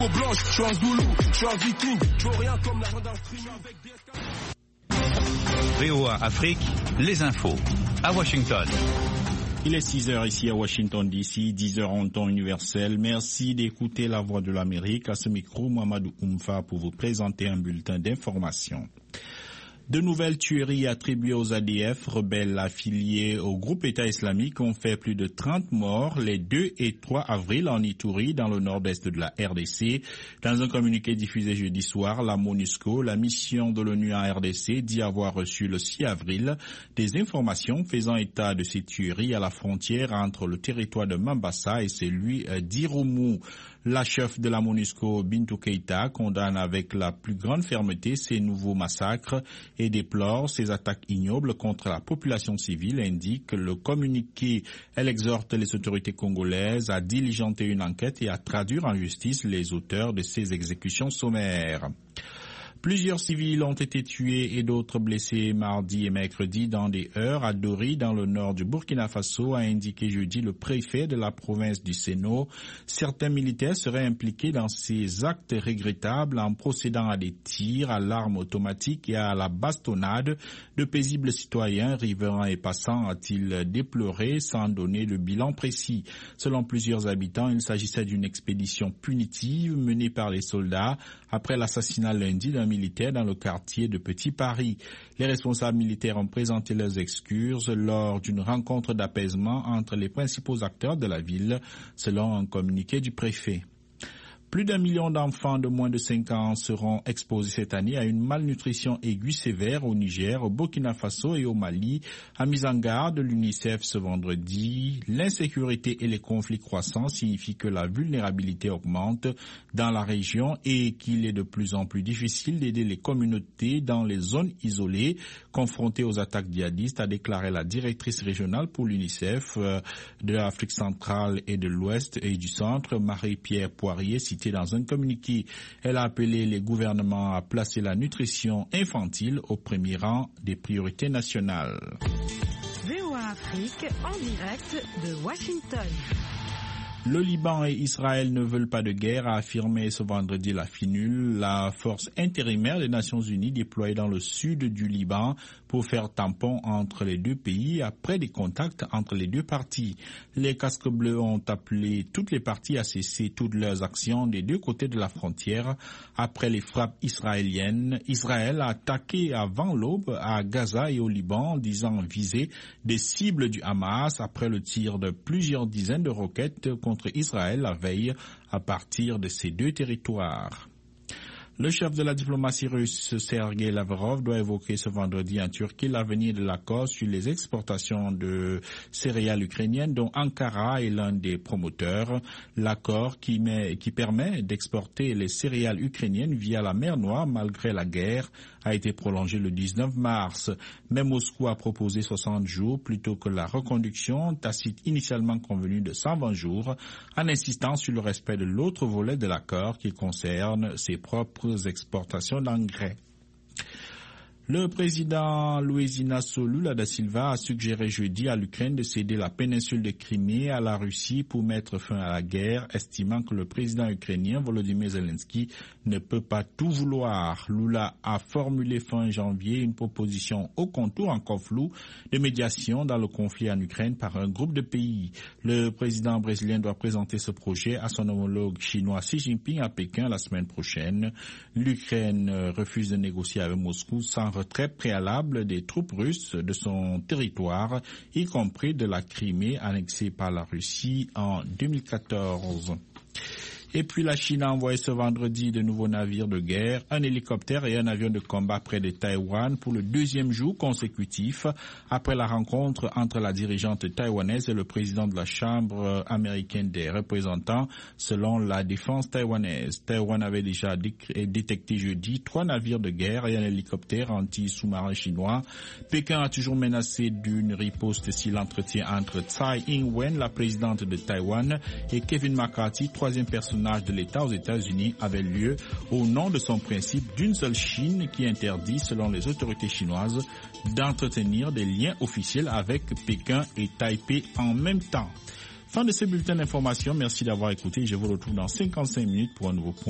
Blanche, je suis un Zoulou, je suis un Viking, je veux rien comme l'argent d'un stream avec des... VOA Afrique, les infos, à Washington. Il est 6h ici à Washington DC, 10h en temps universel. Merci d'écouter la voix de l'Amérique. À ce micro, Mamadou Oumfa pour vous présenter un bulletin d'information. De nouvelles tueries attribuées aux ADF, rebelles affiliés au groupe État islamique, ont fait plus de 30 morts les 2 et 3 avril en Ituri, dans le nord-est de la RDC. Dans un communiqué diffusé jeudi soir, la MONUSCO, la mission de l'ONU en RDC, dit avoir reçu le 6 avril des informations faisant état de ces tueries à la frontière entre le territoire de Mambasa et celui d'Irumu. La chef de la MONUSCO, Bintou Keïta, condamne avec la plus grande fermeté ces nouveaux massacres et déplore ces attaques ignobles contre la population civile, indique le communiqué. Elle exhorte les autorités congolaises à diligenter une enquête et à traduire en justice les auteurs de ces exécutions sommaires. Plusieurs civils ont été tués et d'autres blessés mardi et mercredi dans des heurts à Dori, dans le nord du Burkina Faso, a indiqué jeudi le préfet de la province du Séno. Certains militaires seraient impliqués dans ces actes regrettables en procédant à des tirs à l'arme automatique et à la bastonnade de paisibles citoyens, riverains et passants, a-t-il déploré sans donner de bilan précis. Selon plusieurs habitants, il s'agissait d'une expédition punitive menée par les soldats après l'assassinat lundi d'un militaire dans le quartier de Petit Paris. Les responsables militaires ont présenté leurs excuses lors d'une rencontre d'apaisement entre les principaux acteurs de la ville, selon un communiqué du préfet. Plus d'1 million d'enfants de moins de 5 ans seront exposés cette année à une malnutrition aiguë sévère au Niger, au Burkina Faso et au Mali, a mis en garde l'UNICEF ce vendredi. L'insécurité et les conflits croissants signifient que la vulnérabilité augmente dans la région et qu'il est de plus en plus difficile d'aider les communautés dans les zones isolées confrontées aux attaques djihadistes, a déclaré la directrice régionale pour l'UNICEF de l'Afrique centrale et de l'Ouest et du Centre, Marie-Pierre Poirier, dans un communiqué. Elle a appelé les gouvernements à placer la nutrition infantile au premier rang des priorités nationales. VOA Afrique en direct de Washington. Le Liban et Israël ne veulent pas de guerre, a affirmé ce vendredi la FINUL, la force intérimaire des Nations Unies déployée dans le sud du Liban pour faire tampon entre les deux pays après des contacts entre les deux parties. Les casques bleus ont appelé toutes les parties à cesser toutes leurs actions des deux côtés de la frontière après les frappes israéliennes. Israël a attaqué avant l'aube à Gaza et au Liban, disant viser des cibles du Hamas après le tir de plusieurs dizaines de roquettes contre Israël la veille à partir de ces deux territoires. Le chef de la diplomatie russe, Sergei Lavrov, doit évoquer ce vendredi en Turquie l'avenir de l'accord sur les exportations de céréales ukrainiennes dont Ankara est l'un des promoteurs. L'accord qui permet d'exporter les céréales ukrainiennes via la mer Noire malgré la guerre a été prolongé le 19 mars. Mais Moscou a proposé 60 jours plutôt que la reconduction tacite initialement convenue de 120 jours, en insistant sur le respect de l'autre volet de l'accord qui concerne ses propres exportations d'engrais. Le président Luiz Inácio Lula da Silva a suggéré jeudi à l'Ukraine de céder la péninsule de Crimée à la Russie pour mettre fin à la guerre, estimant que le président ukrainien Volodymyr Zelensky ne peut pas tout vouloir. Lula a formulé fin janvier une proposition au contour encore flou de médiation dans le conflit en Ukraine par un groupe de pays. Le président brésilien doit présenter ce projet à son homologue chinois Xi Jinping à Pékin la semaine prochaine. L'Ukraine refuse de négocier avec Moscou sans retrait préalable des troupes russes de son territoire, y compris de la Crimée annexée par la Russie en 2014. Et puis la Chine a envoyé ce vendredi de nouveaux navires de guerre, un hélicoptère et un avion de combat près de Taïwan pour le deuxième jour consécutif après la rencontre entre la dirigeante taïwanaise et le président de la Chambre américaine des représentants, selon la défense taïwanaise. Taïwan avait déjà détecté jeudi 3 navires de guerre et un hélicoptère anti-sous-marin chinois. Pékin a toujours menacé d'une riposte si l'entretien entre Tsai Ing-wen, la présidente de Taïwan, et Kevin McCarthy, troisième personnage de l'État aux États-Unis, avait lieu au nom de son principe d'une seule Chine qui interdit, selon les autorités chinoises, d'entretenir des liens officiels avec Pékin et Taipei en même temps. Fin de ce bulletin d'information. Merci d'avoir écouté. Je vous retrouve dans 55 minutes pour un nouveau point.